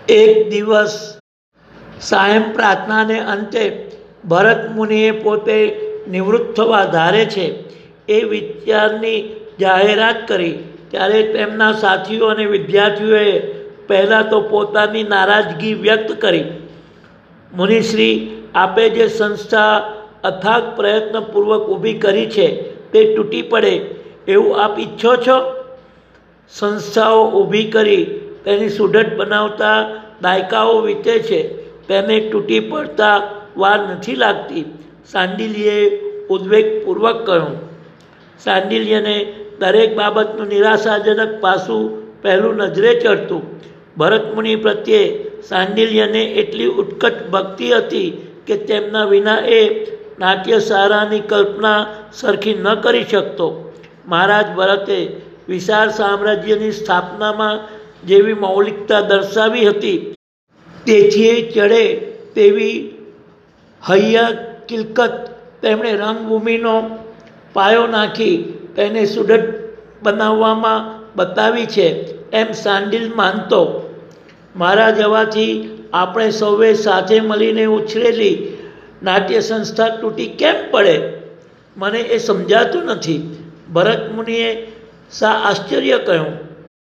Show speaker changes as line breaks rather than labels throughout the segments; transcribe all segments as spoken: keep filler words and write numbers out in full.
એક દિવસ સાયં પ્રાર્થનાને અંતે ભરત મુનિએ પોતે નિવૃત્ત થવા ધારે છે એ વિચારની જાહેરાત કરી ત્યારે તેમના સાથીઓ અને વિદ્યાર્થીઓએ પહેલાં તો પોતાની નારાજગી વ્યક્ત કરી. મુનિશ્રી, આપે જે સંસ્થા અથાગ પ્રયત્નપૂર્વક ઊભી કરી છે તે તૂટી પડે એવું આપ ઈચ્છો છો? સંસ્થાઓ ઊભી કરી તેની સુદૃઢ બનાવતા દાયકાઓ વીતે છે, તેને તૂટી પડતા વાર નથી લાગતી, શાંડિલ્યે ઉદ્વેગપૂર્વક કહ્યું. શાંડિલ્યને દરેક બાબતનું નિરાશાજનક પાસું પહેલું નજરે ચડતું. ભરતમુનિ પ્રત્યે શાંડિલ્યને એટલી ઉત્કટ ભક્તિ હતી કે તેમના વિના એ નાટ્યશાળાની કલ્પના સરખી ન કરી શકતો. મહારાજ ભરતે વિશાળ સામ્રાજ્યની સ્થાપનામાં જેવી મૌલિકતા દર્શાવી હતી, તેથી ચડે તેવી હૈયા કિલકત તેમણે રંગભૂમિનો પાયો નાખી તેને સુદૃઢ બનાવવામાં બતાવી છે એમ શાંડિલ માનતો. મારા જવાથી આપણે સૌએ સાથે મળીને ઉછરેલી નાટ્ય સંસ્થા તૂટી કેમ પડે? મને એ સમજાતું નથી. ભરતમુનિએ સા આશ્ચર્ય કહ્યું.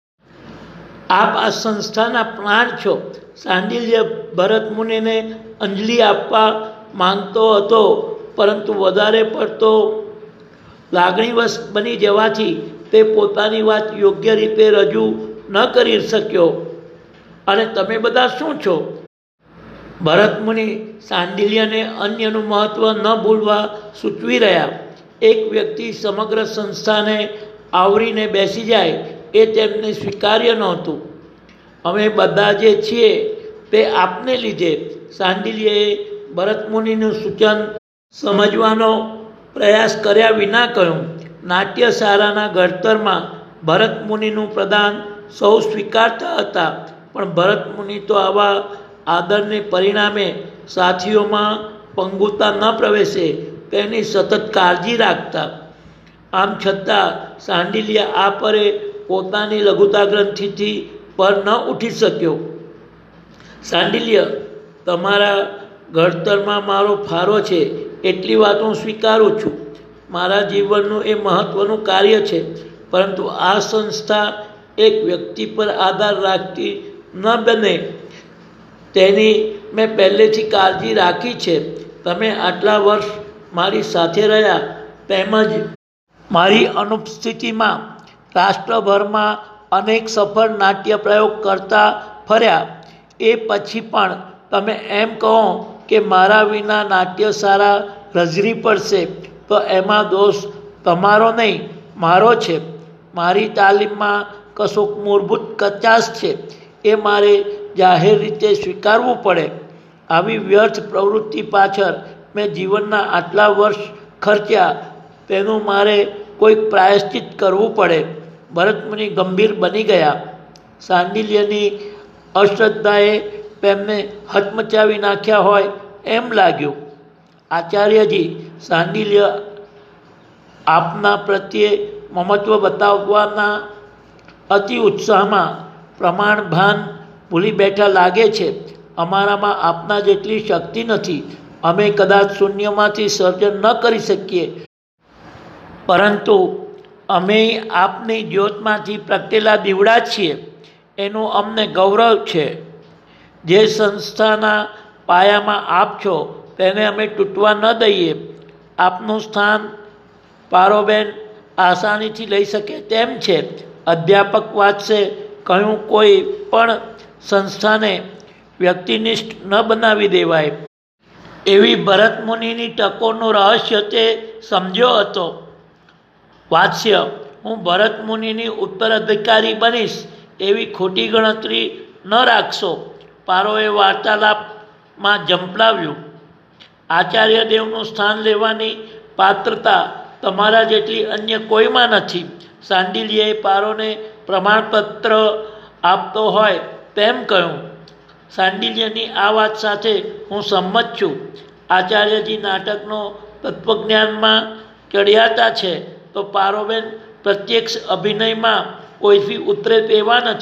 આપ આ સંસ્થાના પ્રાણ છો. શાંડિલ્ય ભરતમુનિને અંજલિ આપવા માંગતો હતો, પરંતુ વધારે પડતો લાગણીવશ બની જવાથી તે પોતાની વાત યોગ્ય રીતે રજૂ ન કરી શક્યો. અને તમે બધા શું છો? ભરતમુનિ શાંડિલ્યને અન્યનું મહત્વ ન ભૂલવા સૂચવી રહ્યા. એક વ્યક્તિ સમગ્ર સંસ્થાને આવરીને બેસી જાય એ તેમને સ્વીકાર્ય નહોતું. અમે બધા જે છીએ તે આપને લીધે. શાંડિલ્યએ ભરતમુનિનું સૂચન સમજવાનો પ્રયાસ કર્યા વિના કહ્યું. નાટ્યશાળાના ઘડતરમાં ભરતમુનિનું પ્રદાન સૌ સ્વીકારતા હતા, પણ ભરતમુનિ તો આવા આદરને પરિણામે સાથીઓમાં પંગુતા ન પ્રવેશે તેની સતત કાળજી રાખતા. આમ છતાં શાંડિલ્ય આ પરે પોતાની લઘુતા ગ્રંથિથી પર ન ઉઠી શક્યો. શાંડિલ્ય, તમારા ઘડતરમાં મારો ફાળો છે એટલી વાત હું સ્વીકારું છું. મારા જીવનનું એ મહત્ત્વનું કાર્ય છે, પરંતુ આ સંસ્થા એક વ્યક્તિ પર આધાર રાખતી ન બને તેની મેં પહેલેથી કાળજી રાખી છે. તમે આટલા વર્ષ મારી સાથે રહ્યા, તેમજ મારી અનુપસ્થિતિમાં રાષ્ટ્રભરમાં અનેક સફળ નાટ્ય પ્રયોગ કરતા ફર્યા. એ પછી પણ તમે એમ કહો કે મારા વિના નાટ્યશાળા રઝળી પડશે, તો એમાં દોષ તમારો નહીં, મારો છે. મારી તાલીમમાં કશોક મૂળભૂત કચાશ છે, એ મારે જાહેર રીતે સ્વીકારવું પડે. આવી વ્યર્થ પ્રવૃત્તિ પાછળ મેં જીવનના આટલા વર્ષ ખર્ચ્યા, તેનું મારે કોઈક પ્રાયશ્ચિત કરવું પડે. ભરતમુનિ ગંભીર બની ગયા. શાંડિલ્યની અશ્રદ્ધાએ તેમને હચમચાવી નાખ્યા હોય એમ લાગ્યું. આચાર્યજી, શાંડિલ્ય આપના પ્રત્યે મમત્વ બતાવવાના અતિ ઉત્સાહમાં પ્રમાણભાન ભૂલી બેઠા લાગે છે. અમારામાં આપના જેટલી શક્તિ નથી. અમે કદાચ શૂન્યમાંથી સર્જન ન કરી શકીએ, પરંતુ અમે આપની જ્યોતમાંથી પ્રગટેલા દીવડા છીએ, એનું અમને ગૌરવ છે. જે સંસ્થાના પાયામાં આપ છો તેને અમે તૂટવા ન દઈએ. આપનું સ્થાન પારોબેન આસાનીથી લઈ શકે તેમ છે. અધ્યાપક વાત્સે કહ્યું, કોઈ પણ સંસ્થાને વ્યક્તિનિષ્ઠ ન બનાવી દેવાય. એવી ભરતમુનિની ટકોરનું રહસ્ય તે સમજ્યો હતો. વાત્સ્ય, હું ભરતમુનિની ઉત્તરાધિકારી બનીશ એવી ખોટી ગણતરી ન રાખશો. પારોએ વાર્તાલાપમાં ઝંપલાવ્યું. આચાર્ય દેવનું સ્થાન લેવાની પાત્રતા તમારા જેટલી અન્ય કોઈમાં નથી. શાંડિલ્યએ પારોને પ્રમાણપત્ર આપતો હોય તેમ કહ્યું. શાંડિલ્યની આ વાત સાથે હું સંમત છું. આચાર્યજી નાટકનો તત્વજ્ઞાનમાં ચડિયાતા છે, તો પારોબેન પ્રત્યક્ષ અભિનયમાં કોઈથી ઉતરે તેવા નથી.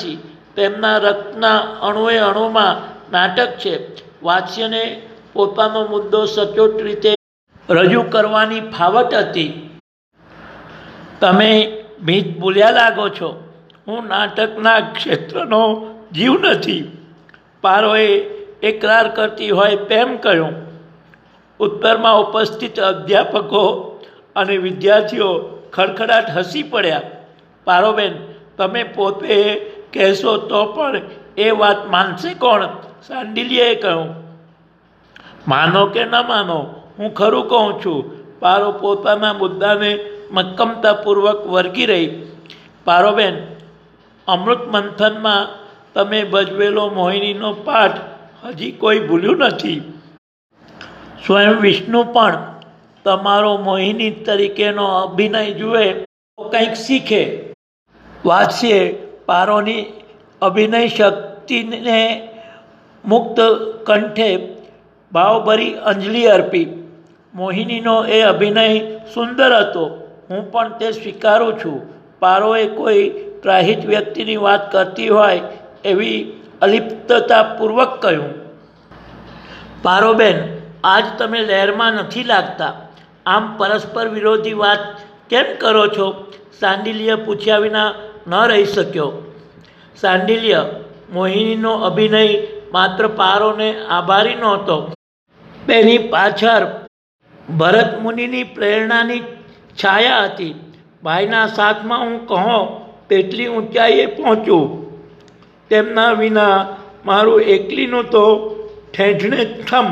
તેમના રક્તના અણુએ અણુમાં નાટક છે. વાત્સ્યને પોતાનો મુદ્દો સચોટ રીતે રજૂ કરવાની ફાવટ હતી. તમે મીત ભૂલ્યા લાગો છો. હું નાટકના ક્ષેત્રનો જીવ નથી. પારોએ એકરાર કરતી હોય તેમ કહ્યું. ઉત્તરમાં ઉપસ્થિત અધ્યાપકો અને વિદ્યાર્થીઓ ખડખડાટ હસી પડ્યા. પારોબેન, તમે પોતે કહેશો તો પણ એ વાત માનશે કોણ? શાંડિલ્યએ કહ્યું. માનો કે ન માનો, હું ખરું કહું છું. પારો પોતાના મુદ્દાને મક્કમતાપૂર્વક વળગી રહી. પારોબેન, અમૃત મંથનમાં તમે ભજવેલો મોહિનીનો પાઠ હજી કોઈ ભૂલ્યું નથી. સ્વયં વિષ્ણુ પણ તમારો મોહિની તરીકેનો અભિનય જુએ તો કંઈક શીખે. વાત્સ્યે પારોની અભિનય શક્તિને મુક્ત કંઠે ભાવભરી અંજલિ અર્પી. મોહિનીનો એ અભિનય સુંદર હતો. હું પણ તે સ્વીકારું છું. પારોએ કોઈ ત્રાહિત વ્યક્તિની વાત કરતી હોય એવી અલિપ્તતાપૂર્વક કહ્યું. પારોબેન, આજ તમે લહેરમાં નથી લાગતા. આમ પરસ્પર વિરોધી વાત કેમ કરો છો? શાંડિલ્ય પૂછ્યા વિના ન રહી શક્યો. શાંડિલ્ય, મોહિનીનો અભિનય માત્ર પારોને આભારી નહોતો. તેની પાછળ ભરત મુનિની પ્રેરણાની છાયા હતી. ભાઈના સાથમાં હું કહો તેટલી ઊંચાઈએ પહોંચું. તેમના વિના મારું એકલીનું તો ઠેઠણે ઠમ.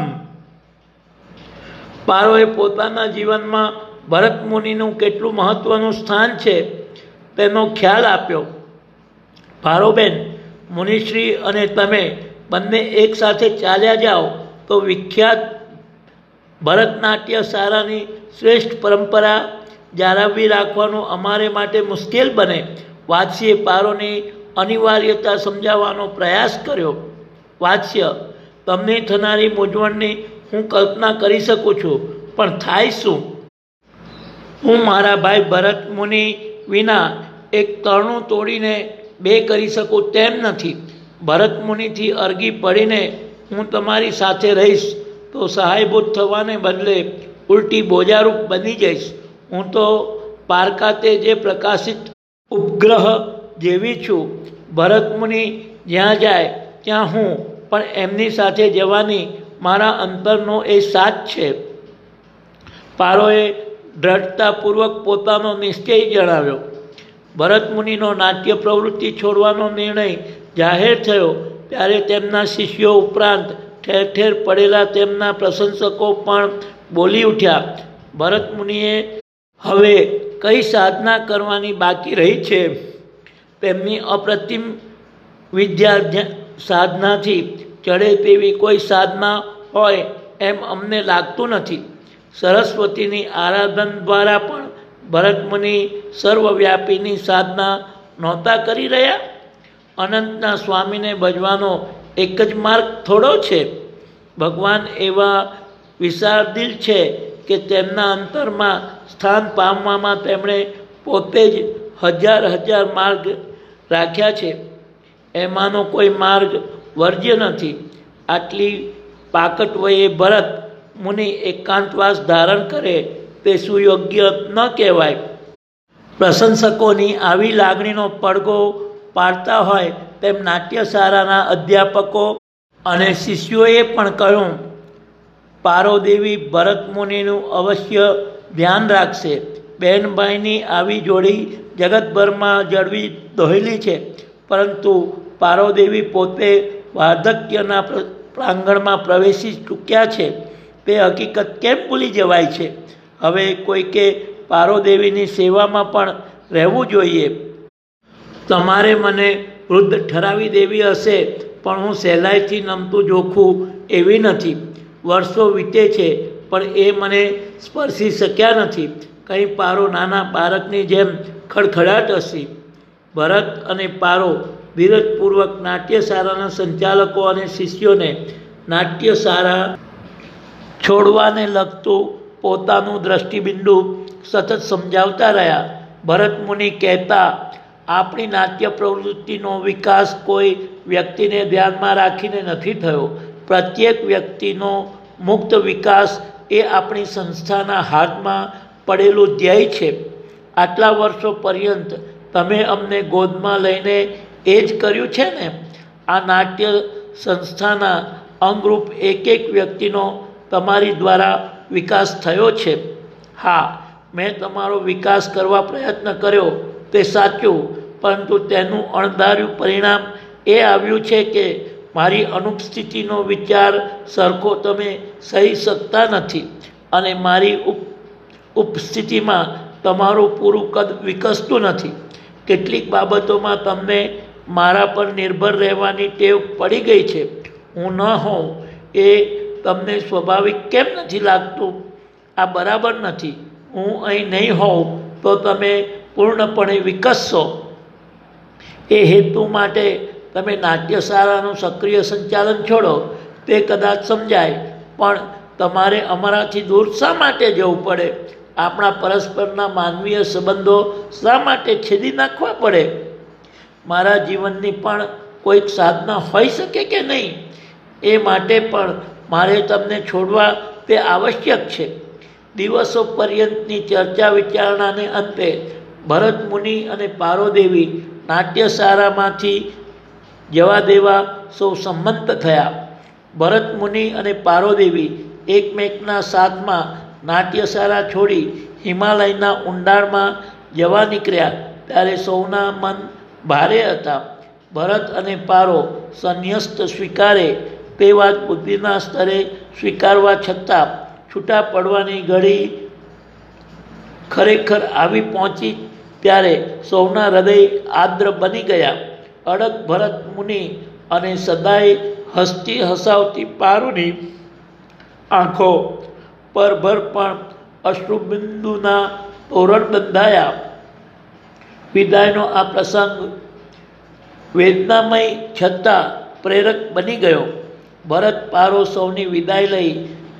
પારોએ પોતાના જીવનમાં ભરત મુનિનું કેટલું મહત્વનું સ્થાન છે તેનો ખ્યાલ આપ્યો. પારોબેન, મુનિશ્રી અને તમે બંને એક સાથે ચાલ્યા જાઓ તો વિખ્યાત ભરતનાટ્ય શાળાની શ્રેષ્ઠ પરંપરા જાળવવી રાખવાનું અમારે માટે મુશ્કેલ બને. વાત્સ્યે પારોની અનિવાર્યતા સમજાવવાનો પ્રયાસ કર્યો. વાત્સ્ય, તમને થનારી મૂંઝવણની હું કલ્પના કરી શકું છું, પણ થાય શું? હું મારા ભાઈ ભરત મુનિ વિના એક તરણું તોડીને બે કરી શકું તેમ નથી. ભરત મુનિથી અરગી પડીને હું તમારી સાથે રહીશ તો સહાયભૂત થવાને બદલે ઉલટી બોજારૂપ બની જઈશ. હું તો પારકાતે જે પ્રકાશિત ઉપગ્રહ જેવી છું. ભરત મુનિ જ્યાં જાય ત્યાં હું પણ એમની સાથે જવાની મારા અંતરનો એ સાથ છે. પારોએ દ્રઢતાપૂર્વક પોતાનો નિશ્ચય જણાવ્યો. ભરત મુનિનો નાટ્ય પ્રવૃત્તિ છોડવાનો નિર્ણય જાહેર થયો ત્યારે તેમના શિષ્યો ઉપરાંત ઠેર ઠેર પડેલા તેમના પ્રશંસકો પણ બોલી ઉઠ્યા. ભરત મુનિએ હવે કઈ સાધના કરવાની બાકી રહી છે? તેમની અપ્રતિમ વિદ્યા સાધનાથી ચડે તેવી કોઈ સાધના હોય એમ અમને લાગતું નથી. સરસ્વતીની આરાધન દ્વારા પણ ભરત મુનિ સર્વવ્યાપીની સાધના નહોતા કરી રહ્યા. અનંતના સ્વામીને ભજવાનો એક જ માર્ગ થોડો છે. ભગવાન એવા વિશાળદિલ છે કે તેમના અંતરમાં સ્થાન પામવામાં તેમણે પોતે જ હજાર હજાર માર્ગ રાખ્યા છે. એમાંનો કોઈ માર્ગ વર્જ્ય નથી. આટલી પાકટ વયે ભરત મુનિ એકાંતવાસ ધારણ કરે તે સુયોગ્ય ન કહેવાય. પ્રશંસકોની આવી લાગણીનો પડઘો પાડતા હોય તેમ નાટ્યશાળાના અધ્યાપકો અને શિષ્યોએ પણ કહ્યું. પારોદેવી ભરત મુનિનું અવશ્ય ધ્યાન રાખશે. બહેનભાઈની આવી જોડી જગતભરમાં જળવી દોહેલી છે, પરંતુ પારોદેવી પોતે વાર્ધક્યના પ્રાંગણમાં પ્રવેશી ચૂક્યા છે. તે હકીકત કેમ ભૂલી જવાય છે? હવે કોઈકે પારોદેવીની સેવામાં પણ રહેવું જોઈએ. તમારે મને વૃદ્ધ ઠરાવી દેવી હશે, પણ હું સહેલાઈથી નમતું જોખું એવી નથી. વર્ષો વીતે છે પણ એ મને સ્પર્શી શક્યા નથી. કંઈ પારો નાના બાળકની જેમ ખડખડાટ હશે. ભરત અને પારો ધીરજપૂર્વક નાટ્યશાળાના સંચાલકો અને શિષ્યોને નાટ્યશાળા છોડવાને લગતું પોતાનું દ્રષ્ટિબિંદુ સતત સમજાવતા રહ્યા. ભરત મુનિ કહેતા આપણી નાટ્ય પ્રવૃત્તિનો વિકાસ કોઈ વ્યક્તિને ધ્યાનમાં રાખીને નથી થયો. પ્રત્યેક વ્યક્તિનો મુક્ત વિકાસ એ આપણી સંસ્થાના હાથમાં પડેલું ધ્યેય છે. આટલા વર્ષો પર્યંત તમે અમને ગોદમાં લઈને એ જ કર્યું છે ને. આ નાટ્ય સંસ્થાના અંગરૂપ એક એક વ્યક્તિનો તમારી દ્વારા વિકાસ થયો છે. હા, મેં તમારો વિકાસ કરવા પ્રયત્ન કર્યો તે સાચું, પરંતુ તેનું અણધાર્યું પરિણામ એ આવ્યું છે કે મારી અનુપસ્થિતિનો વિચાર સરખો તમે સહી શકતા નથી અને મારી ઉપ ઉપસ્થિતિમાં તમારું પૂરું કદ વિકસતું નથી. કેટલીક બાબતોમાં તમને મારા પર નિર્ભર રહેવાની ટેવ પડી ગઈ છે. હું ન હોઉં એ તમને સ્વાભાવિક કેમ નથી લાગતું? આ બરાબર નથી. હું અહીં નહીં હોઉં તો તમે પૂર્ણપણે વિકસશો. એ હેતુ માટે તમે નાટ્યશાળાનું સક્રિય સંચાલન છોડો તે કદાચ સમજાય, પણ તમારે અમારાથી દૂર શા માટે જવું પડે? આપણા પરસ્પરના માનવીય સંબંધો શા માટે છેદી નાખવા પડે? મારા જીવનની પણ કોઈક સાધના હોઈ શકે કે નહીં? એ માટે પણ મારે તમને છોડવા તે આવશ્યક છે. દિવસો પર્યંતની ચર્ચા વિચારણાને અંતે ભરત મુનિ અને પારોદેવી નાટ્યશાળામાંથી જવા દેવા સૌ સંમત થયા. ભરત મુનિ અને પારોદેવી એકમેકના સાથમાં નાટ્યશાળા છોડી હિમાલયના ઊંડાણમાં જવા નીકળ્યા ત્યારે સૌના મન ભારે હતા. ભરત અને પારો સંન્યસ્ત સ્વીકારે તે વાત બુદ્ધિના સ્તરે સ્વીકારવા છતાં છૂટા પડવાની ઘડી ખરેખર આવી પહોંચી ત્યારે સૌના હૃદય આર્દ્ર બની ગયા. અડગ ભરત મુનિ અને સદાય હસતી હસાવતી પારુની આંખો પરભર પણ અશ્રુબિંદુના તોરણ બંધાયા. વિદાયનો આ પ્રસંગ વેદનામય છતાં પ્રેરક બની ગયો. ભરત પારો સૌની વિદાય લઈ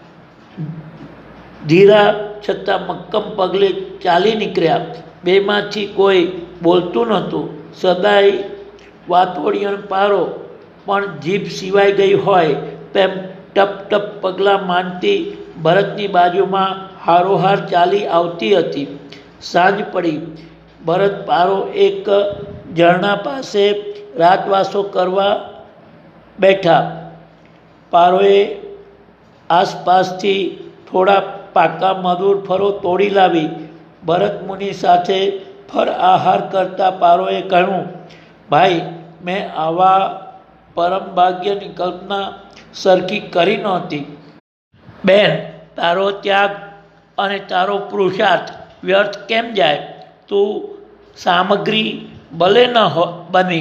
ધીરા છતાં મક્કમ પગલે ચાલી નીકળ્યા. બેમાંથી કોઈ બોલતું નહોતું. સદાય વાતોડિયણ પારો પણ જીભ સિવાય ગઈ હોય તેમ ટપ ટપ પગલાં માંડતી ભરતની બાજુમાં હારોહાર ચાલી આવતી હતી. સાંજ પડી. ભરત પારો એક ઝરણા પાસે રાતવાસો કરવા બેઠા. પારોએ આસપાસથી થોડા પાકા મધુર ફળો તોડી લાવી ભરત મુનિ સાથે ફળ આહાર કરતા પારોએ કહ્યું, ભાઈ, મેં આવા પરમ ભાગ્યની કલ્પના સરખી કરી નહોતી. બેન, તારો ત્યાગ અને તારો પુરુષાર્થ વ્યર્થ કેમ જાય? તું સામગ્રી ભલે ન હો બની,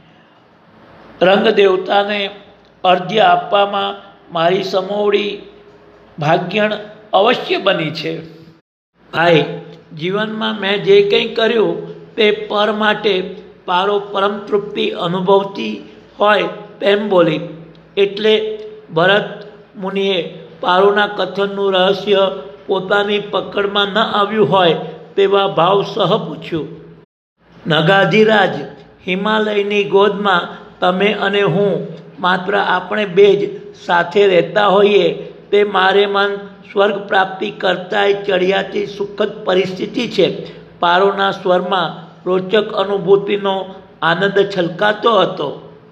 રંગ દેવતાને અર્ધ્ય આપવામાં મારી સમોવડી ભાગ્યણ અવશ્ય બની છે. ભાઈ, જીવનમાં મેં જે કંઈ કર્યું તે પર માટે પારો પરમ તૃપ્તિ અનુભવતી હોય તેમ બોલી. એટલે ભરત મુનિએ પારોના કથનનું રહસ્ય પોતાની પકડમાં ન આવ્યું હોય તેવા ભાવ સહ પૂછ્યું, નગાધિરાજ, હિમાલયની ગોદમાં તમે અને હું માત્ર આપણે બે જ સાથે રહેતા હોઈએ તે મારે મન સ્વર્ગ પ્રાપ્તિ કરતાંય ચડિયાતી સુખદ પરિસ્થિતિ છે. પારોના સ્વરમાં રોચક અનુભૂતિનો આનંદ છલકાતો હતો.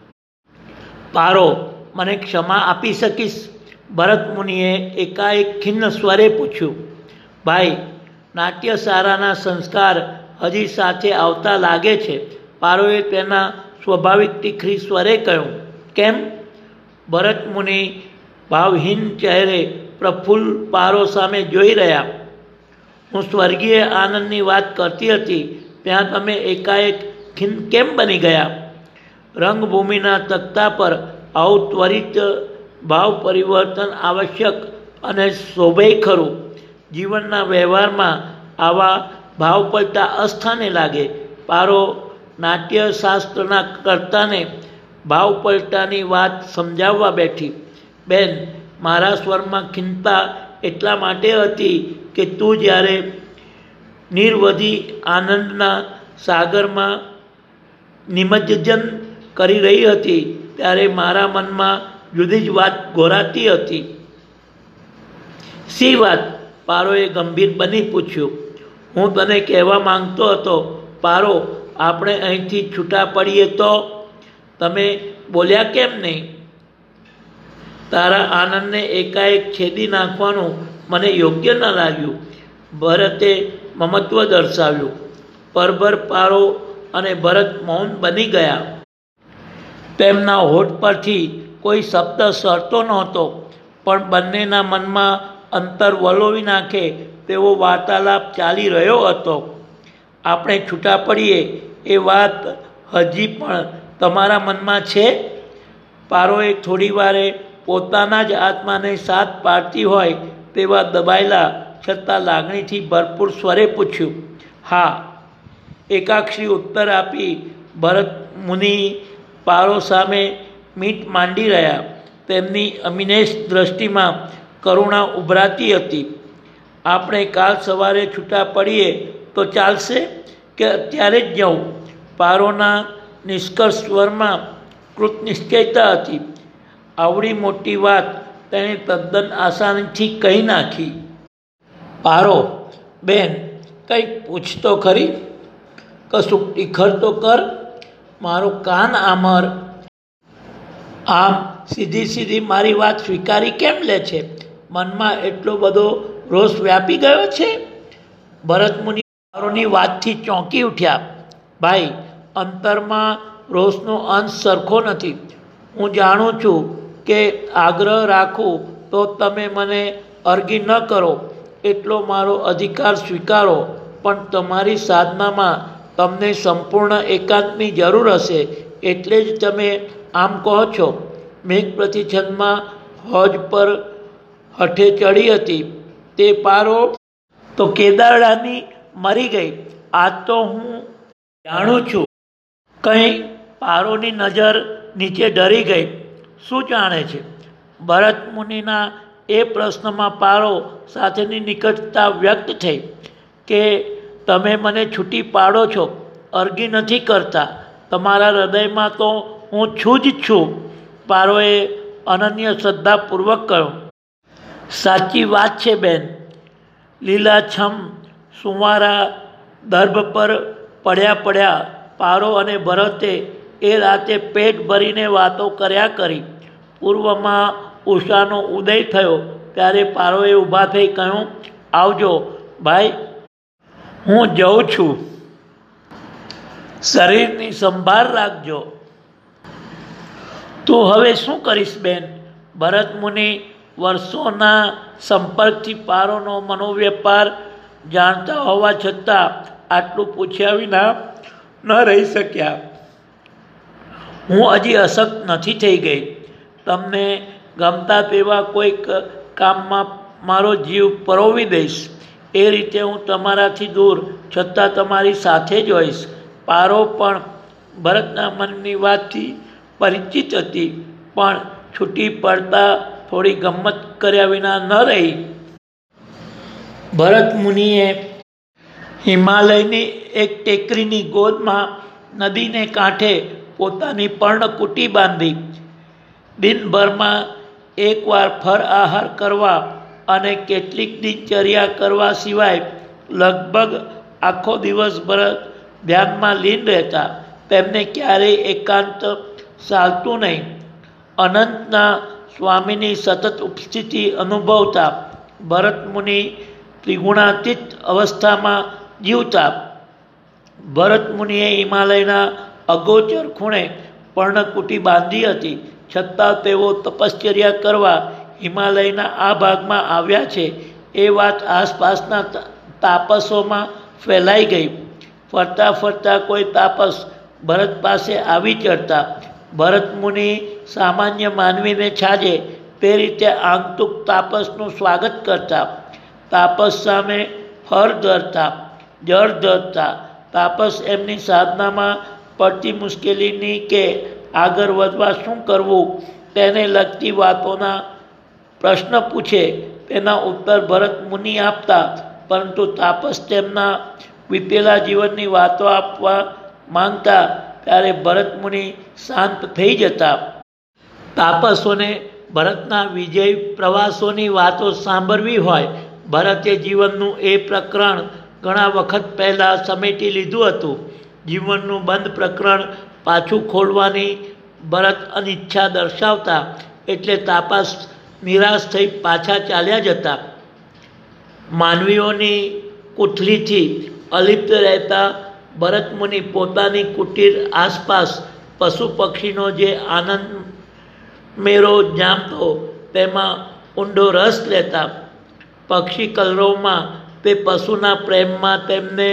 પારો, મને ક્ષમા આપી શકીશ? ભરત મુનિએ એકાએક ખિન્ન સ્વરે પૂછ્યું. ભાઈ, નાટ્યશાળાના સંસ્કાર હજી સાથે આવતા લાગે છે. પારોએ તેના સ્વાભાવિક તીખરી સ્વરે કહ્યું. કેમ? ભરત મુનિ ભાવહીન ચહેરે પ્રફુલ્લ પારો સામે જોઈ રહ્યા. હું સ્વર્ગીય આનંદની વાત કરતી હતી ત્યાં તમે એકાએક ખિન્ન કેમ બની ગયા? રંગભૂમિના તખ્તા પર આવું ત્વરિત ભાવ પરિવર્તન આવશ્યક અને શોભે ખરું. જીવનના વ્યવહારમાં આવા ભાવ પલટા અસ્થાને લાગે. પારો નાટ્યશાસ્ત્રના કર્તાને ભાવ પલટાની વાત સમજાવવા બેઠી. બેન, મારા સ્વરમાં ખિન્નતા એટલા માટે હતી કે તું જ્યારે નિર્વધિ આનંદના સાગરમાં નિમજ્જન કરી રહી હતી ત્યારે મારા મનમાં જુદી જ વાત ઘોરાતી હતી. સી વાત? પારોએ ગંભીર બની પૂછ્યું. હું તને કહેવા માંગતો હતો પારો, આપણે અહીંથી છૂટા પડીએ તો? તમે બોલ્યા કેમ નહીં? તારા આનંદને એકાએક છેદી નાખવાનું મને યોગ્ય ન લાગ્યું. ભરતે મમત્વ દર્શાવ્યું. પરભર પારો અને ભરત મૌન બની ગયા. તેમના હોઠ પરથી કોઈ શબ્દ સરતો નહોતો, પણ બંનેના મનમાં અંતર વલોવી નાખે તેવો વાર્તાલાપ ચાલી રહ્યો હતો. આપણે છૂટા પડીએ એ વાત હજી પણ તમારા મનમાં છે? પારોએ થોડી વારે પોતાના જ આત્માને સાથ પાડતી હોય તેવા દબાયેલા છતાં લાગણીથી ભરપૂર સ્વરે પૂછ્યું. હા, એકાક્ષરી ઉત્તર આપી ભરત મુનિ પારો સામે મીટ માંડી રહ્યા. તેમની અમિનેશ દ્રષ્ટિમાં કરુણા ઉભરાતી હતી. આપણે કાલ સવારે છૂટા પડીએ તો ચાલશે કે અત્યારે જ જવું? પારોના નિષ્કર્ષ સ્વરમાં કૃતનિશ્ચયતા હતી. આવડી મોટી વાત તેણે તદ્દન આસાનીથી કહી નાખી. પારો, બેન, કંઈક પૂછતો ખરી? કશુંક ટીખર તો કર. મારો કાન આમર. આમ સીધી સીધી મારી વાત સ્વીકારી કેમ લે છે? મનમાં એટલો બધો રોષ વ્યાપી ગયો છે? ભરત મુનિ પારોની વાતથી ચોંકી ઉઠ્યા. ભાઈ, અંતરમાં રોષનો અંશ સરખો નથી. હું જાણું છું કે આગ્રહ રાખું તો તમે મને અરગી ન કરો એટલો મારો અધિકાર સ્વીકારો, પણ તમારી સાધનામાં તમને સંપૂર્ણ એકાંતની જરૂર હશે એટલે જ તમે આમ કહો છો. મેઘ પ્રતિછંદમાં હોજ પર હઠે ચડી હતી તે પારો તો કેદારડાની મરી ગઈ. આજ તો હું જાણું છું. કંઈ પારોની નજર નીચે ડરી ગઈ. શું જાણે છે? ભરત મુનિના એ પ્રશ્નમાં પારો સાથેની નિકટતા વ્યક્ત થઈ કે તમે મને છૂટી પાડો છો, અરગી નથી કરતા. તમારા હૃદયમાં તો હું છું જ છું. પારોએ અનન્ય શ્રદ્ધાપૂર્વક કહ્યું. સાચી વાત છે બેન. લીલાછમ સુંવારા દર્ભ પર પડ્યા પડ્યા પારો અને ભરતે એ રાતે પેટ ભરીને વાતો કર્યા કરી. પૂર્વમાં ઉષાનો ઉદય થયો ત્યારે પારોએ ઊભા થઈ કહ્યું, આવજો ભાઈ, હું જઉં છું. શરીરની સંભાળ રાખજો. તું હવે શું કરીશ બેન? ભરત મુનિ વર્ષોના સંપર્કથી પારોનો મનોવ્યાપાર જાણતા હોવા છતાં આટલું પૂછ્યા વિના ન રહી શક્યા. હું હજી અશક્ત નથી થઈ ગઈ. તમને ગમતા તેવા કોઈક કામમાં મારો જીવ પરોવી દઈશ. એ રીતે હું તમારાથી દૂર છતાં તમારી સાથે જ હોઈશ. પારો પણ ભરતના મનની વાતથી પરિચિત હતી, પણ છૂટી પડતા થોડી ગમ્મત કર્યા વિના ન રહી. ભરત મુનિએ હિમાલયની એક ટેકરીની ગોદમાં નદીને કાંઠે પોતાની પર્ણકુટી બાંધી. દિનભરમાં એકવાર ફર આહાર કરવા અને કેટલીક દિનચર્યા કરવા સિવાય લગભગ આખો દિવસભર ધ્યાનમાં લીન રહેતા. તેમને ક્યારેય એકાંત ચાલતું નહીં. અનંતના સ્વામીની સતત ઉપસ્થિતિ અનુભવતા ભરત મુનિ ત્રિગુણાતીત અવસ્થામાં જીવતા. ભરત મુનિએ હિમાલયના અગોચર ખૂણે પર્ણકુટી બાંધી હતી, છતાં તેઓ તપશ્ચર્યા કરવા હિમાલયના આ ભાગમાં આવ્યા છે એ વાત આસપાસના તાપસોમાં ફેલાઈ ગઈ. ફરતા ફરતા કોઈ તાપસ ભરત પાસે આવી ચડતા. ભરત મુનિ સામાન્ય માનવીને છાજે તે રીતે આગંતુક તાપસનું સ્વાગત કરતા. તાપસ સામે ફર ધરતા, જળ ધરતા. તાપસ એમની સાધનામાં પડતી મુશ્કેલીની કે આગળ વધવા શું કરવું તેને લગતી વાતોના પ્રશ્ન પૂછે. તેના ઉત્તર ભરત મુનિ આપતા, પરંતુ તાપસ તેમના વીતેલા જીવનની વાતો આપવા માંગતા ત્યારે ભરત મુનિ શાંત થઈ જતા. તાપસોને ભરતના વિજય પ્રવાસોની વાતો સાંભળવી હોય. ભરતે જીવનનું એ પ્રકરણ ઘણા વખત પહેલાં સમેટી લીધું હતું. જીવનનું બંધ પ્રકરણ પાછું ખોલવાની ભરત અનિચ્છા દર્શાવતા એટલે તાપસ નિરાશ થઈ પાછા ચાલ્યા જતા. માનવીઓની કુથલીથી અલિપ્ત રહેતા ભરત મુનિ પોતાની કુટીર આસપાસ પશુ પક્ષીનો જે આનંદ મેરો જામતો તેમાં ઊંડો રસ લેતા. પક્ષી કલરવમાં તે પશુના પ્રેમમાં તેમને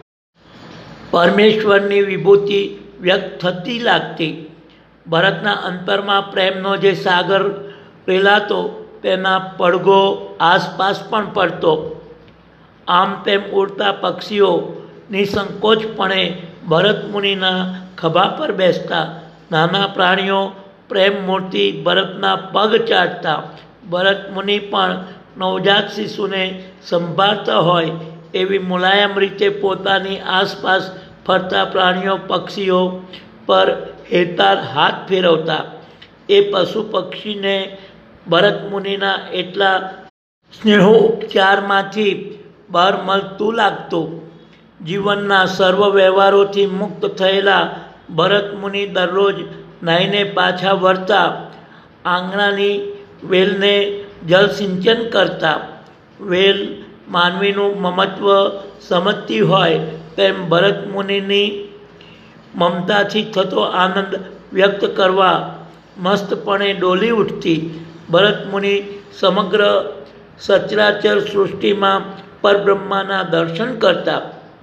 પરમેશ્વરની વિભૂતિ વ્યક્ત થતી લાગતી. ભરતના અંતરમાં પ્રેમનો જે સાગર રેલાતો તેના પડઘો આસપાસ પણ પડતો. આમ તેમ ઉડતા પક્ષીઓ નિસંકોચપણે ભરત મુનિના ખભા પર બેસતા. નાના પ્રાણીઓ પ્રેમ મૂર્તિ ભરતના પગ ચાટતા. ભરત મુનિ પણ નવજાત શિશુને સંભાળતા હોય એવી મુલાયમ રીતે પોતાની આસપાસ ફરતા પ્રાણીઓ પક્ષીઓ પર હેતાર હાથ ફેરવતા. એ પશુ પક્ષીને ભરત મુનિના એટલા સ્નેહોપચારમાંથી બહાર મળતું લાગતું. જીવનના સર્વ વ્યવહારોથી મુક્ત થયેલા ભરત મુનિ દરરોજ નાહીને પાછા વળતા. આંગણાની વેલને જલ સિંચન કરતા. વેલ માનવીનું મમત્વ સમજતી હોય તેમ ભરત મુનિની મમતાથી થતો આનંદ વ્યક્ત કરવા મસ્તપણે ડોલી ઉઠતી. ભરત મુનિ સમગ્ર સચરાચર સૃષ્ટિમાં પરબ્રહ્માના દર્શન કરતા.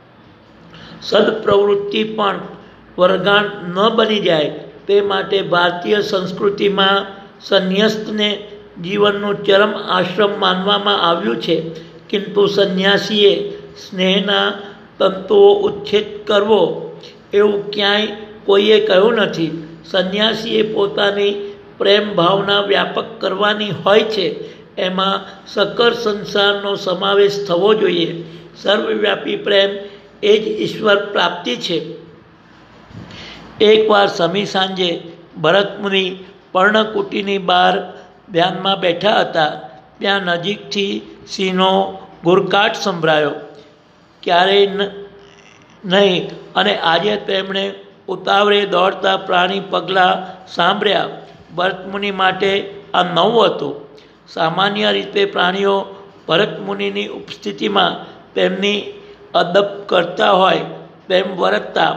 સદપ્રવૃત્તિ પણ વરગાણ ન બની જાય તે માટે ભારતીય સંસ્કૃતિમાં સંન્યસ્તને જીવનનું ચરમ આશ્રમ માનવામાં આવ્યું છે. કિંતુ સંન્યાસીએ સ્નેહના તંતુઓ ઉચ્છેદ કરવો એવું ક્યાંય કોઈએ કહ્યું નથી. સંન્યાસીએ પોતાની પ્રેમ ભાવના વ્યાપક કરવાની હોય છે. એમાં સકર સંસારનો સમાવેશ થવો જોઈએ. સર્વવ્યાપી પ્રેમ એ જ ઈશ્વર પ્રાપ્તિ છે. એકવાર સમી સાંજે ભરત મુનિ પર્ણકુટીની બહાર ધ્યાનમાં બેઠા હતા. ત્યાં નજીકથી સિંહનો ગુરકાટ સંભળાયો. ક્યારેય નહીં અને આજે તેમણે ઉતાવળે દોડતા પ્રાણી પગલાં સાંભળ્યા. ભરત મુનિ માટે આ નવું હતું. સામાન્ય રીતે પ્રાણીઓ ભરત મુનિની ઉપસ્થિતિમાં તેમની અદબ કરતા હોય તેમ વર્તતા.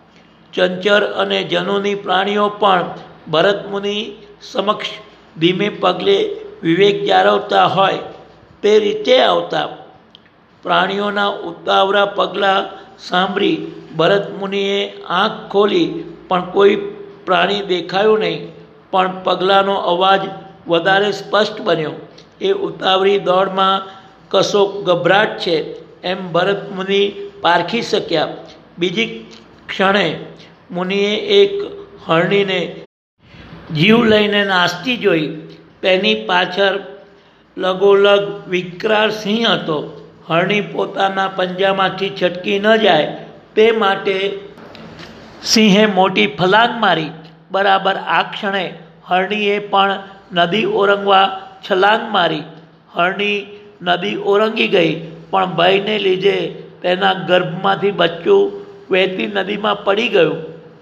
ચંચળ અને જનુની પ્રાણીઓ પણ ભરત મુનિ સમક્ષ ધીમે પગલે વિવેક જાળવતા હોય તે રીતે આવતા. પ્રાણીઓના ઉતાવળા પગલાં સાંભળી ભરત મુનિએ આંખ ખોલી પણ કોઈ પ્રાણી દેખાયું નહીં. પણ પગલાંનો અવાજ વધારે સ્પષ્ટ બન્યો. એ ઉતાવળી દોડમાં કશો ગભરાટ છે એમ ભરત મુનિ પારખી શક્યા. બીજી ક્ષણે મુનિએ એક હરણીને જીવ લઈને નાસતી જોઈ. તેની પાછળ લગોલગ વિકરાળ સિંહ હતો. હરણી પોતાના પંજામાંથી છટકી ન જાય તે માટે સિંહે મોટી ફલાંગ મારી. બરાબર આ ક્ષણે હરણીએ પણ નદી ઓરંગવા છલાંગ મારી. હરણી નદી ઓરંગી ગઈ પણ ભયને લીધે તેના ગર્ભમાંથી બચ્ચું વહેતી નદીમાં પડી ગયું.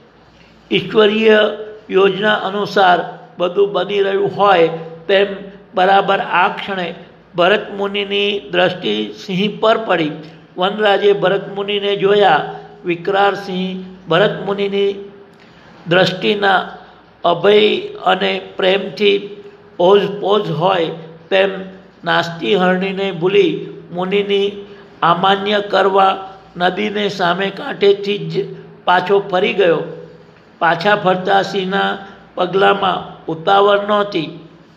ઈશ્વરીય યોજના અનુસાર બધું બની રહ્યું હોય તેમ બરાબર આ ક્ષણે ભરત મુનિની દ્રષ્ટિ સિંહ પર પડી. વનરાજે ભરત મુનિને જોયા. વિકરાળ સિંહ ભરત મુનિની દ્રષ્ટિના અભય અને પ્રેમથી ઓઝપોઝ હોય તેમ નાસ્તી હરણીને ભૂલી મુનિની અમાન્ય કરવા નદીને સામે કાંઠેથી જ પાછો ફરી ગયો. પાછા ફરતા સિંહના પગલામાં ઉતાવળ નહોતી.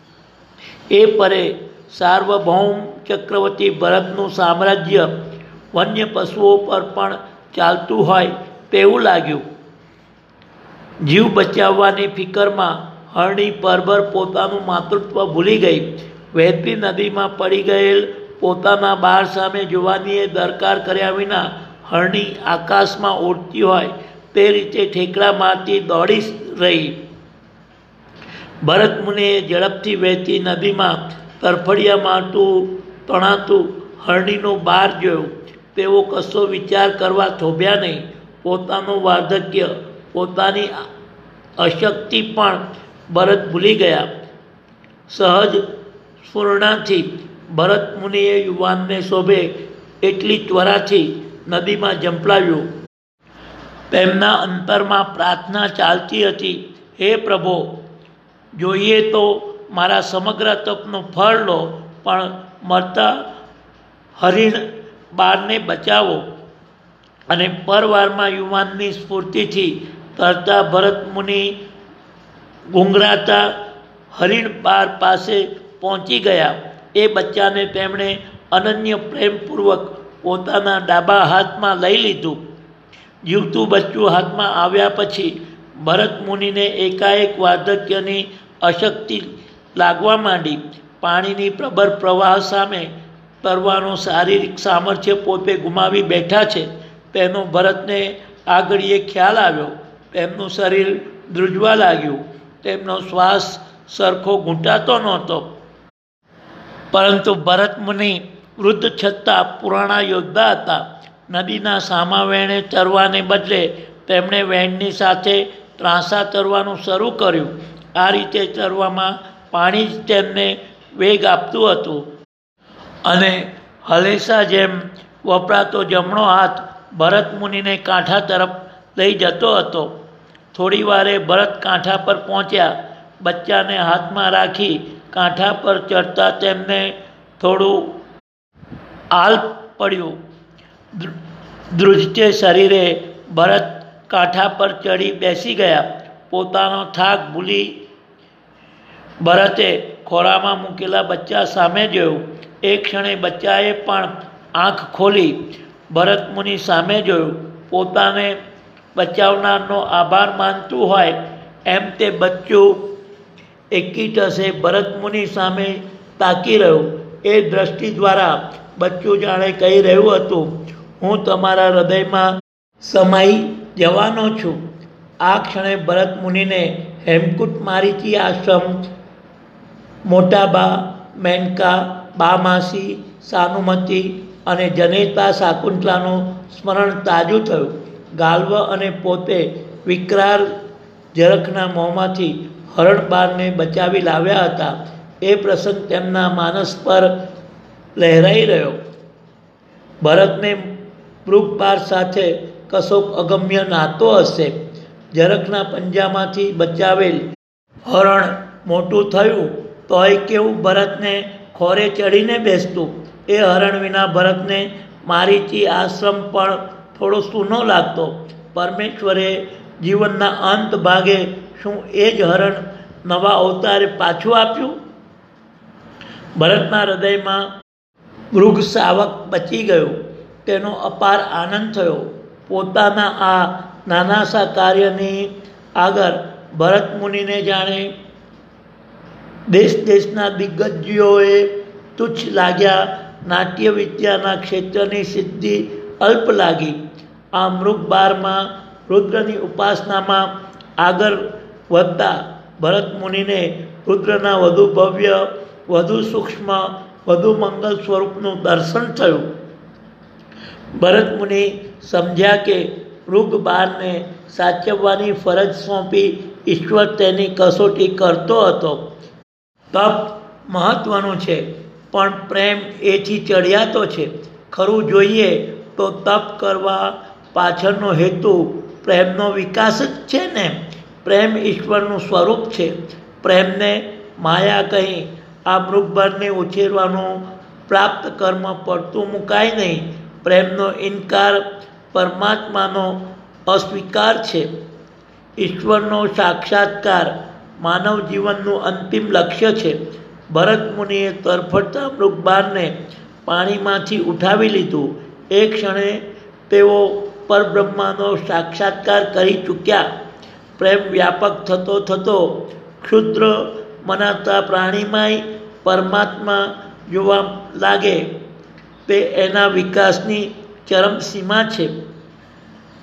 એ પરે સાર્વભૌમ ચક્રવર્તી ભરતનું સામ્રાજ્ય વન્ય પશુઓ પર પણ ચાલતું હોય તેવું લાગ્યું. જીવ બચાવવાની ફિકરમાં હરણી પરભર પોતાનું માતૃત્વ ભૂલી ગઈ. વહેતી નદીમાં પડી ગયેલ પોતાના બાળ સામે જોવાનીએ દરકાર કર્યા વિના હરણી આકાશમાં ઉડતી હોય તે રીતે ઠેકડા મારતી દોડી રહી. ભરત મુનિએ ઝડપથી વહેતી નદીમાં તરફડિયા મારતું તણાતું હરણીનું બાર જોયું. તેઓ કશો વિચાર કરવા થોભ્યા નહીં. પોતાનું વાર્ધક્ય, પોતાની અશક્તિ પણ ભરત ભૂલી ગયા. સહજ સ્ફૂર્ણાથી ભરત મુનિએ યુવાનને શોભે એટલી ત્વરાથી નદીમાં ઝંપલાવ્યું. તેમના અંતરમાં પ્રાર્થના ચાલતી હતી, હે પ્રભો, જોઈએ તો મારા સમગ્ર તપનું ફળ લો, પણ મરતા હરિણ બારને બચાવો. અને પરવારમાં યુવાનની સ્ફૂર્તિથી તરતા ભરત મુનિ ગુંગરાતા હરિણ બાર પાસે પહોંચી ગયા. એ બચ્ચાને તેમણે અનન્ય પ્રેમપૂર્વક પોતાના ડાબા હાથમાં લઈ લીધું. જીવતું બચ્ચું હાથમાં આવ્યા પછી ભરત મુનિને એકાએક વાર્ધક્યની અશક્તિ લાગવા માંડી. પાણીની પ્રબળ પ્રવાહ સામે તરવાનું શારીરિક સામર્થ્ય પોતે ગુમાવી બેઠા છે તેનો ભરતને આગળીએ ખ્યાલ આવ્યો. તેમનું શરીર ધ્રુજવા લાગ્યું. તેમનો શ્વાસ સરખો ઘૂંટાતો નહોતો. પરંતુ ભરત મુનિ વૃદ્ધ છતાં પુરાણા યોદ્ધા હતા. નદીના સામા વેણે તરવાને બદલે તેમણે વેણની સાથે ત્રાંસા તરવાનું શરૂ કર્યું. આ રીતે તરવામાં પાણી જ તેમને વેગ આપતું હતું અને હલેસા જેમ વપરાતો જમણો હાથ ભરત મુનિને કાંઠા તરફ લઈ જતો હતો. થોડી વારે ભરત કાંઠા પર પહોંચ્યા. બચ્ચાને હાથમાં રાખી કાંઠા પર ચડતા તેમને થોડું આલ્પ પડ્યું. ધ્રુજતે શરીરે ભરત કાંઠા પર ચડી બેસી ગયા. પોતાનો થાક ભૂલી ભરતે ખોળામાં મૂકેલા બચ્ચા સામે જોયું. એક ક્ષણે બચ્ચાએ પણ આંખ ખોલી ભરત મુનિ સામે જોયું. પોતાને બચાવનારનો આભાર માનતું હોય એમ તે બચ્ચું એકી ટસે ભરત મુનિ સામે તાકી રહ્યું. એ દ્રષ્ટિ દ્વારા બચ્ચું જાણે કહી રહ્યું હતું, હું તમારા હૃદયમાં સમાઈ જવાનો છું. આ ક્ષણે ભરત મુનિને હેમકૂટ મારીચી આશ્રમ, મોટાબા, મેનકા, બામાસી, સાનુમતી અને જનેતા શાકુંતલાનું સ્મરણ તાજું થયું. ગાલ્વ અને પોતે વિકરાળ ઝરખના મોંમાંથી હરણબારને બચાવી લાવ્યા હતા. એ પ્રસંગ તેમના માનસ પર લહેરાઈ રહ્યો. ભરતને મૃગબાર સાથે કશોક અગમ્ય નાતો હશે. ઝરખના પંજામાંથી બચાવેલ હરણ મોટું થયું તોય કેવું ભરતને ખોરે ચડીને બેસતું. એ હરણ વિના ભરતને મારીચી આશ્રમ પણ થોડો સૂનો લાગતો. પરમેશ્વરે જીવનના અંત ભાગે શું એ જ હરણ નવા અવતારે પાછું આપ્યું? ભરતના હૃદયમાં મૃગ શાવક બચી ગયું. તેનો અપાર આનંદ થયો. પોતાના આ નાનાસા કાર્યની આગળ ભરત મુનિને જાણે દેશ દેશના દિગ્ગજોએ તુચ્છ લાગ્યા. નાટ્ય વિદ્યાના ક્ષેત્રની સિદ્ધિ અલ્પ લાગી. આ મૃગબારમાં રુદ્રની ઉપાસનામાં આગળ વધતા ભરત મુનિને રુદ્રના વધુ ભવ્ય, વધુ સૂક્ષ્મ, વધુ મંગલ સ્વરૂપનું દર્શન થયું. ભરત મુનિ સમજ્યા કે મૃગબારને સાચવવાની ફરજ સોંપી ઈશ્વર તેની કસોટી કરતો હતો. તપ મહત્વનું છે, પણ પ્રેમ એથી ચડિયાતો છે. ખરું જોઈએ તો તપ કરવા પાછળનો હેતુ પ્રેમનો વિકાસ જ છે ને. પ્રેમ ઈશ્વરનું સ્વરૂપ છે. પ્રેમને માયા કહી આ મૃગબારને ઉછેરવાનું પ્રાપ્ત કર્મ પડતું મુકાય નહીં. પ્રેમનો ઇનકાર પરમાત્માનો અસ્વીકાર છે. ઈશ્વરનો સાક્ષાત્કાર માનવ જીવનનું અંતિમ લક્ષ્ય છે. ભરત મુનિએ તરફડતા મૃગબારને પાણીમાંથી ઉઠાવી લીધું. એ ક્ષણે તેઓ પરબ્રહ્માનો સાક્ષાત્કાર કરી ચૂક્યા. પ્રેમ વ્યાપક થતો થતો ક્ષુદ્ર મનાતા પ્રાણીમાંય પરમાત્મા જોવા લાગે તે એના વિકાસની ચરમ સીમા છે.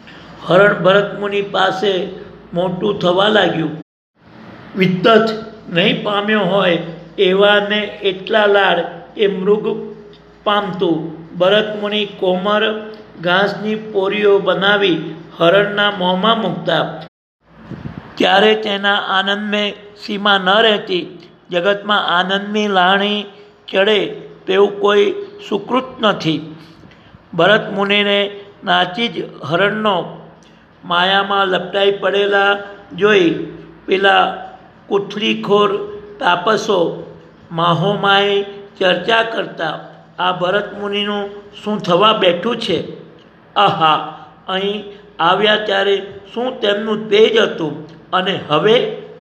હરણ ભરત મુનિ પાસે મોટું થવા લાગ્યું. વિદ્વત નહીં પામ્યો હોય એવાને એટલા લાડ એ મૃગ પામતું. ભરત મુનિ કોમર ઘાસની પોરીઓ બનાવી હરણના મોંમાં મૂકતા, ત્યારે તેના આનંદમાં સીમા ન રહેતી. જગતમાં આનંદની લાણી ચડે તેવું કોઈ સુકૃત નથી. ભરત મુનિને નાચી જ હરણનો માયામાં લપટાઈ પડેલા જોઈ પેલા કુથલીખોર તાપસો માહોમાએ ચર્ચા કરતા, આ ભરત મુનિનું શું થવા બેઠું છે? આહા, અહીં આવ્યા ત્યારે શું તેમનું તેજ હતું, અને હવે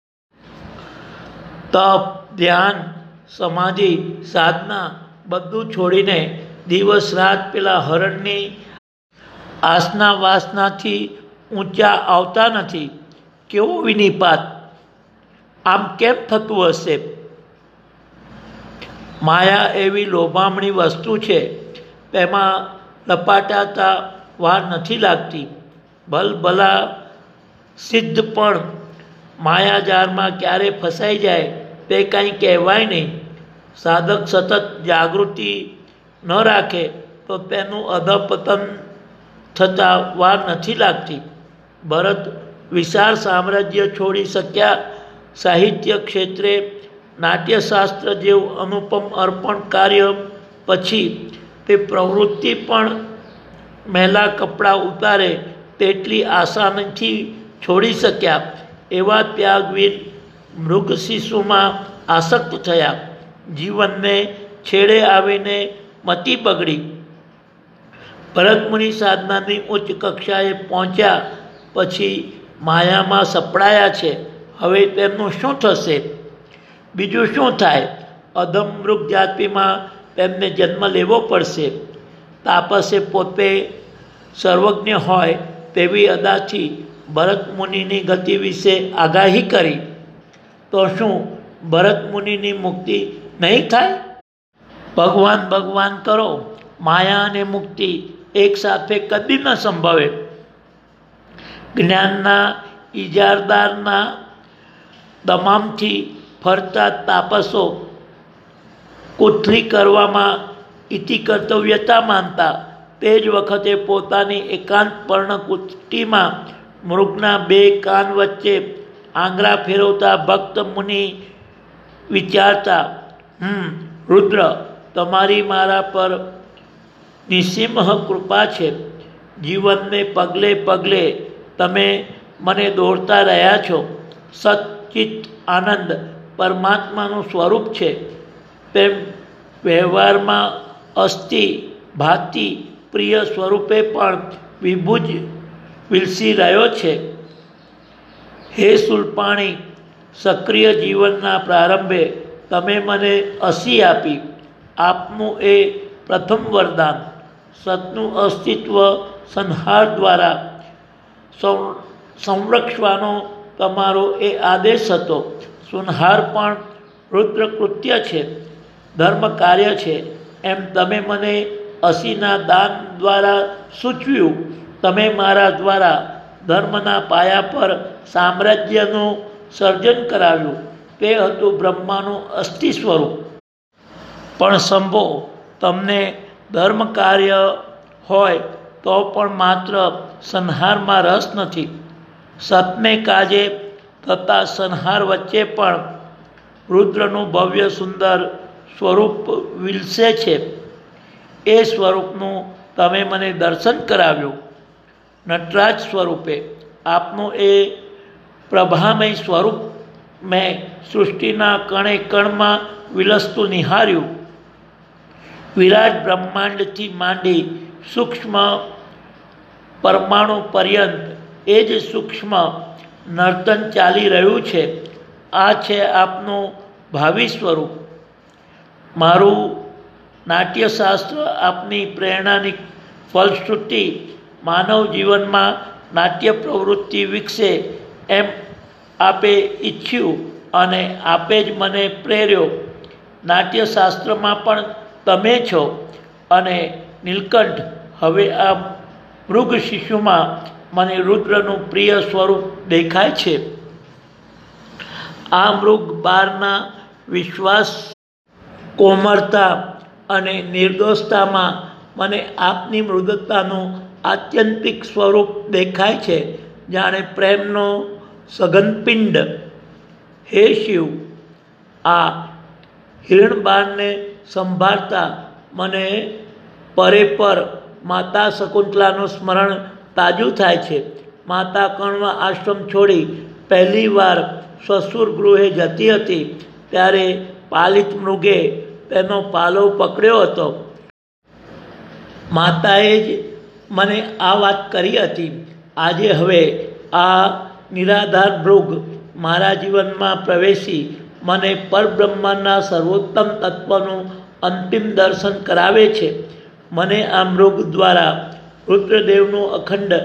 તપ, ધ્યાન, સમાધિ, સાધના બધું છોડીને દિવસ રાત પેલા હરણની આસના વાસનાથી ઊંચા આવતા નથી. કેવો વિનિપાત! આમ કેમ થતું હશે? માયા એવી લોભામણી વસ્તુ છે, તેમાં લપાટાતા વાર નથી લાગતી. ભલભલા સિદ્ધ પણ માયાજાળમાં ક્યારે ફસાઈ જાય તે કાંઈ કહેવાય નહીં. સાધક સતત જાગૃતિ ન રાખે તો તેનું અધપતન થતાં વાર નથી લાગતી. ભરત વિશાળ સામ્રાજ્ય છોડી શક્યા. સાહિત્ય ક્ષેત્રે નાટ્યશાસ્ત્ર જેવું અનુપમ અર્પણ કાર્ય પછી તે પ્રવૃત્તિ પણ મહેલા કપડાં ઉતારે તેટલી આશા નથી છોડી શક્યા. એવા ત્યાગવીર મૃગ શિશુમાં આસક્ત થયા. જીવનને છેડે આવીને મતિ બગડી. ભરતમુનિ સાધનાની ઉચ્ચ કક્ષાએ પહોંચ્યા પછી માયામાં સપડાયા છે. હવે તેમનું શું થશે? બીજું શું થાય? અધમ મૃગ જાતિમાં તેમને જન્મ લેવો પડશે. તાપસે પોતે સર્વજ્ઞ હોય તેવી અદાથી ભરત મુનિની ગતિ વિશે આગાહી કરી. તો શું ભરત મુનિની મુક્તિ નહીં થાય? ભગવાન ભગવાન કરો, માયા અને મુક્તિ એક સાથે કદી ન સંભવે. જ્ઞાનના ઇજારદારના દમામથી ફરતા તાપસો કુથલી કરવામાં ઇતિ કર્તવ્યતા માનતા. તે જ વખતે પોતાની એકાંત પર્ણકુટીમાં મૃગના બે કાન વચ્ચે આંગળા ફેરવતા ભક્ત મુનિ વિચારતા, હમ રુદ્ર, તમારી મારા પર નિસીમ કૃપા છે. જીવનને પગલે પગલે તમે મને દોરતા રહ્યા છો. સચ્ચિત આનંદ પરમાત્માનું સ્વરૂપ છે, તેમ વ્યવહારમાં અસ્થિ ભાતિ પ્રિય સ્વરૂપે પણ વિભુજ વિલસી રહ્યો છે. હે સુલપાણી, સક્રિય જીવનના પ્રારંભે તમે મને અસી આપી. આપનું એ પ્રથમ વરદાન. સતનું અસ્તિત્વ સંહાર દ્વારા સંરક્ષવાનો તમારો એ આદેશ હતો. સંહાર પણ રુદ્ર કૃત્ય છે, ધર્મ કાર્ય છે, એમ તમે મને અસીના દાન દ્વારા સૂચવ્યું. તમે મારા દ્વારા ધર્મના પાયા પર સામ્રાજ્યનું સર્જન કરાવ્યું. તે હતું બ્રહ્માનું અસ્થિ સ્વરૂપ. પણ સંભો, તમને ધર્મ કાર્ય હોય તો પણ માત્ર સંહારમાં રસ નથી. સતને કાજે થતા સંહાર વચ્ચે પણ રુદ્રનું ભવ્ય સુંદર સ્વરૂપ વિલસે છે. એ સ્વરૂપનું તમે મને દર્શન કરાવ્યું. નટરાજ સ્વરૂપે આપનું એ પ્રભામય સ્વરૂપ મેં સૃષ્ટિના કણે કણમાં વિલસતું નિહાર્યું. વિરાટ બ્રહ્માંડથી માંડી સૂક્ષ્મ પરમાણુ પર્યંત એ જ સૂક્ષ્મ નર્તન ચાલી રહ્યું છે. આ છે આપનું ભાવિ સ્વરૂપ. મારું નાટ્યશાસ્ત્ર આપની પ્રેરણાની ફલશ્રુતિ માનવ જીવનમાં નાટ્ય પ્રવૃત્તિ વિકસે એમ આપે ઈચ્છ્યું અને આપે જ મને પ્રેર્યો. નાટ્યશાસ્ત્રમાં પણ તમે છો અને નીલકંઠ હવે આ મૃગ શિશુમાં મને રુદ્રનું પ્રિય સ્વરૂપ દેખાય છે. આ મૃગ બારના વિશ્વાસ, કોમળતા અને નિર્દોષતામાં મને આપની મૃદુતાનું આત્યંતિક સ્વરૂપ દેખાય છે, જાણે પ્રેમનો સઘનપિંડ. હે શિવ, આ હિરણબાણને સંભાળતા મને પરેપર માતા શકુંતલાનું સ્મરણ તાજું થાય છે. માતા કણવા આશ્રમ છોડી પહેલી વાર સસુર ગૃહે જતી હતી ત્યારે પાલિત મૃગે તેનો પાલવ પકડ્યો હતો. માતાએ જ મને આ વાત કરી હતી. આજે હવે આ નિરાધાર મૃગ મારા જીવનમાં પ્રવેશી મને પરબ્રહ્મના સર્વોત્તમ તત્વનું અંતિમ દર્શન કરાવે છે. મને આ મૃગ દ્વારા રુદ્રદેવનું અખંડ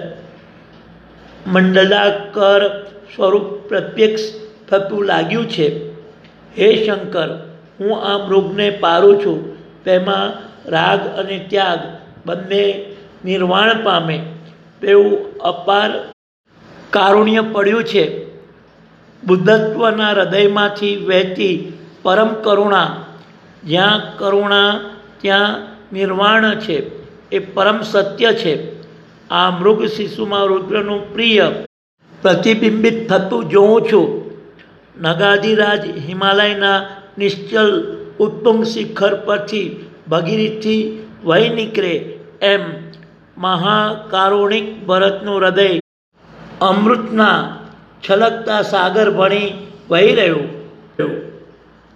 મંડલાકર સ્વરૂપ પ્રત્યક્ષ થતું લાગ્યું છે. હે શંકર, હું આ મૃગને પારું છું. તેમાં રાગ અને ત્યાગ બંને નિર્વાણ પામે તેવું અપાર કારુણ્ય પડ્યું છે. બુદ્ધત્વના હૃદયમાંથી વહેતી પરમ કરુણા. જ્યાં કરુણા ત્યાં નિર્વાણ છે, એ પરમ સત્ય છે. આ મૃગ શિશુમાં રુદ્રનું પ્રિય પ્રતિબિંબિત થતું જોઉં છું. નગાધિરાજ હિમાલયના નિશ્ચલ ઉત્તુંગ શિખર પરથી ભગીરથથી વહી નીકળે એમ મહાકારુણિક ભરતનું હૃદય અમૃતના છલકતા સાગર ભણી વહી રહ્યું.